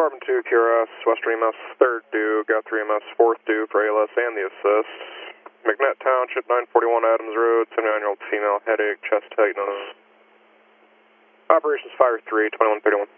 Carbon 2, QRS, Western EMS, 3rd due, got 3 EMS, 4th due for ALS and the assist. McNett Township, 941 Adams Road, 79-year-old female, headache, chest tightness. Operations Fire 3, 2131.